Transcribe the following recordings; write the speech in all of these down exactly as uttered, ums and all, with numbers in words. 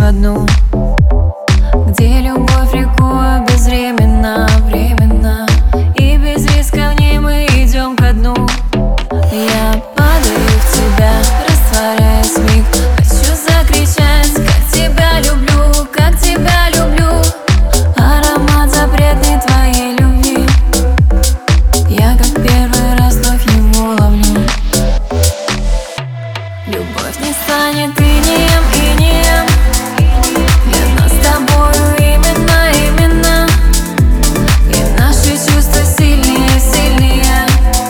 ко дну, где любовь рекой безвременно, временно, и без риска в ней мы идем ко дну. Я падаю в тебя, растворяюсь в миг. Хочу закричать, как тебя люблю, как тебя люблю. Аромат запретный твоей любви. Я как первый раз вновь его ловлю. Любовь не станет инием, инием. Для нас с тобою именно, именно. И наши чувства сильнее, сильнее.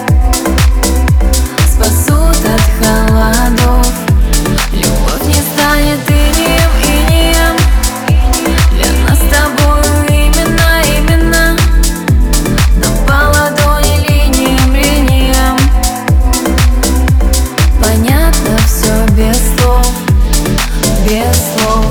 Спасут от холодов. Любовь не станет инием, инием. Для нас с тобою именно, именно. Но по ладони линиям, линиям. Понятно все без слов, без слов.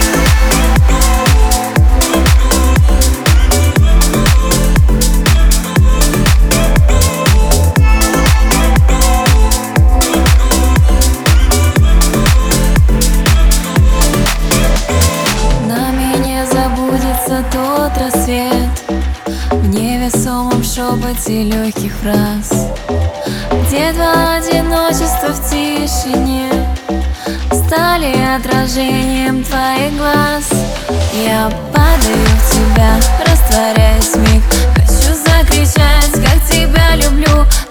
Нами не забудется тот рассвет в невесомом шепоте легких фраз, где два одиночества в тишине стали отражением твоих глаз. Я падаю в тебя, растворяюсь в миг. Хочу закричать, как тебя люблю.